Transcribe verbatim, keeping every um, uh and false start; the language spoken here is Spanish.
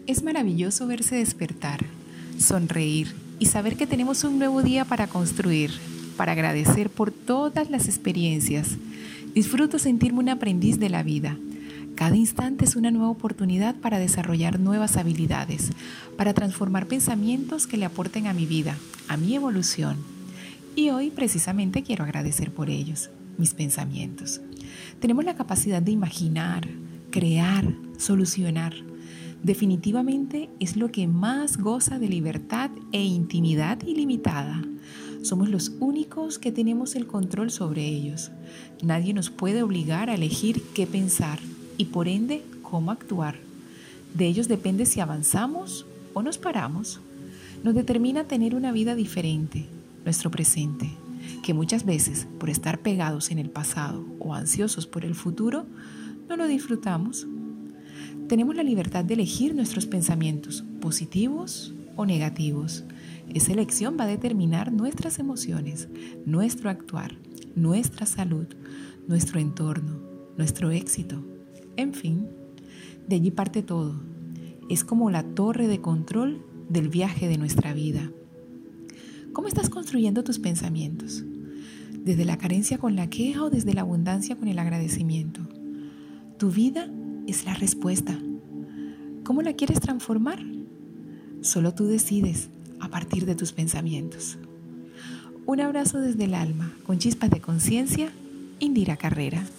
Es maravilloso verse despertar, sonreír y saber que tenemos un nuevo día para construir, para agradecer por todas las experiencias. Disfruto sentirme un aprendiz de la vida. Cada instante es una nueva oportunidad para desarrollar nuevas habilidades, para transformar pensamientos que le aporten a mi vida, a mi evolución. Y hoy precisamente quiero agradecer por ellos, mis pensamientos. Tenemos la capacidad de imaginar, crear, solucionar. Definitivamente es lo que más goza de libertad e intimidad ilimitada. Somos los únicos que tenemos el control sobre ellos. Nadie nos puede obligar a elegir qué pensar y por ende cómo actuar. De ellos depende si avanzamos o nos paramos. Nos determina tener una vida diferente, nuestro presente, que muchas veces por estar pegados en el pasado o ansiosos por el futuro, no lo disfrutamos. Tenemos la libertad de elegir nuestros pensamientos, positivos o negativos. Esa elección va a determinar nuestras emociones, nuestro actuar, nuestra salud, nuestro entorno, nuestro éxito. En fin, de allí parte todo. Es como la torre de control del viaje de nuestra vida. ¿Cómo estás construyendo tus pensamientos? ¿Desde la carencia con la queja o desde la abundancia con el agradecimiento? Tu vida es la respuesta. ¿Cómo la quieres transformar? Solo tú decides a partir de tus pensamientos. Un abrazo desde el alma, con chispas de conciencia, Indira Carrera.